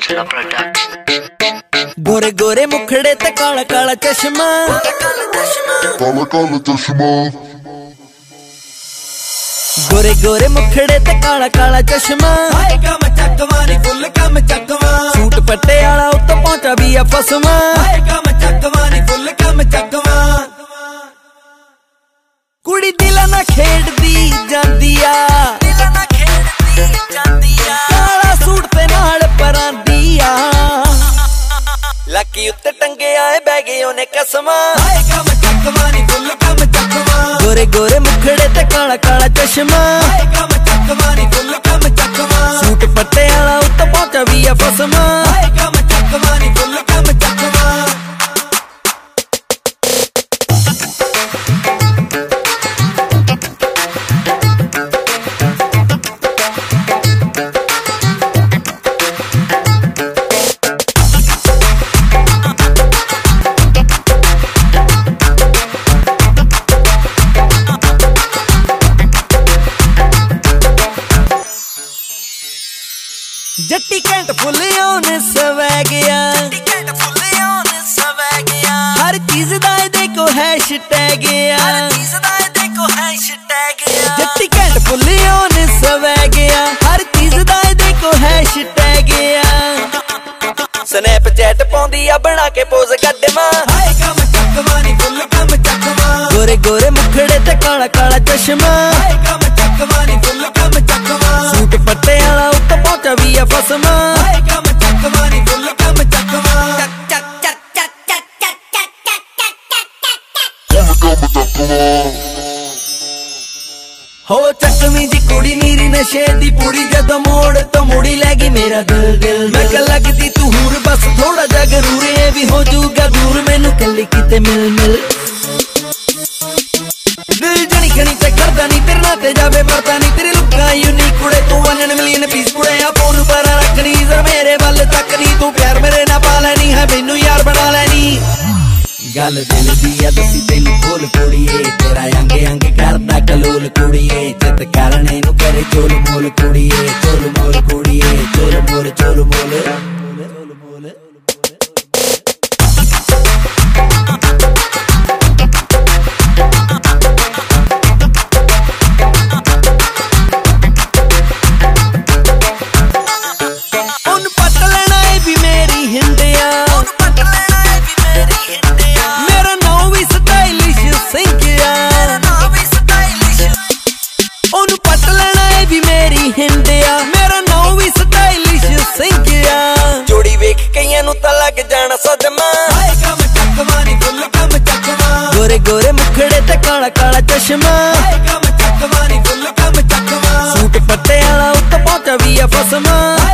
गोरे गोरे मुखड़े ते काला काला चश्मा, काला काला चश्मा। गोरे गोरे मुखड़े ते काला काला चश्मा। हाय कम चकवा नी फुल कम चकवा, सूट पट्टे आला उत्ते पहुंचा भी आ फसवा। हाय कम चकवा नी फुल कम चकवा। कुड़ी दिल ना खेड़दी जांदी आ, काला सूट ते नाल परांदी आ, लकी उत्ते टंगे आए बह गए ओने कसमा। हाय कम चकवा नी फुल कम चकवा, गोरे गोरे मुखड़े ते काला काला चश्मा। हाय कम चकवा नी फुल कम चकवा, सूट पट्टे आला उत्ते पहुंचा भी आ फसवा। हाय कम चकवा नी फुल कम चकवा। जट्टी कैंट फुल ओन सवै गया, हर चीज दा देखो हैशटैग गया। जट्टी कैंट फुल ओन सवै गया, हर चीज दा देखो हैशटैग गया। स्नैपचैट पाउंदी आ बना के पोज गड्डमा। हाय कम चकवा नी फुल कम चकवा, गोरे गोरे मुखड़े ते काला काला चश्मा। हाय कम चकवा नी फुल कम चकवा, सूट पट्टे आला उत्ते पहुंचा भी आ फसवा। हाय कम चकवा नी फुल कम चकवा। हो चकवी जी कुड़ी नीरी नशे दी पूड़ी, जदों मोड़ तो मुड़ी लैगी मेरा दिल दिल। मैं कल लगदी तू हूर बस थोड़ा जा गरूर, ये भी हो जूगा दूर मैनू कली किते मिल मिल। दिल जनी खनी ते करदा नी तेरे नाते जावे मरदा नी, तेरी लुक्का यूनिक कुड़े तू 1 मिलियन पीस कुड़े। आ फोन पर रखनी जर मेरे वल तक नी, तू प्यार मेरे ना पा लैनी है मैनू यार बना लैनी। गल दिल दी आ दसी तेनू खोल कुड़िए, तेरा अंगे अंगे करदा कलोल कुड़िए। जित करने नू करे चोल मोल कुड़िए, चोल मोल कुड़िए, चोल मोल चोल मोल। उन पट लेना है भी मेरी हिंदिया, मेरा नाम भी स्टाइलिश सिंकिया। उन पट लेना है भी मेरी हिंदिया, मेरा नाम भी स्टाइलिश सिंकिया। जोड़ी वेख कईयां नू तां लग जाना सदमा। हाय कम चकवा नी फुल कम चकवा, गोरे गोरे मुखड़े ते काला काला चश्मा। हाय कम चकवा नी फुल कम चकवा, सूट पट्टे आला उत्ते पहुंचा भी आ फसवा।